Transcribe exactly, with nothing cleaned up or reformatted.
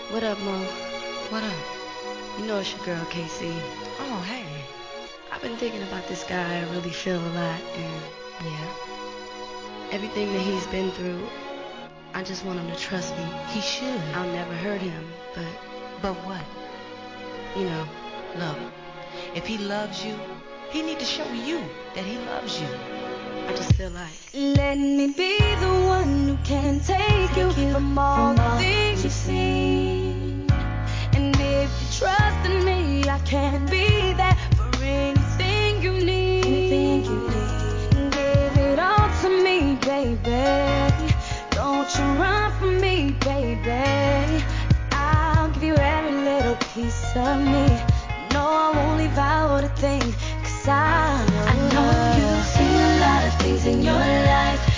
What up, Mo? What up? You know it's your girl, K C. Oh, hey. I've been thinking about this guy I really feel a lot, and Yeah? everything that he's been through, I just want him to trust me. He should. I'll never hurt him, but, But what? you know, Look, if he loves you, he need to show you that he loves you. I just feel like Let me be the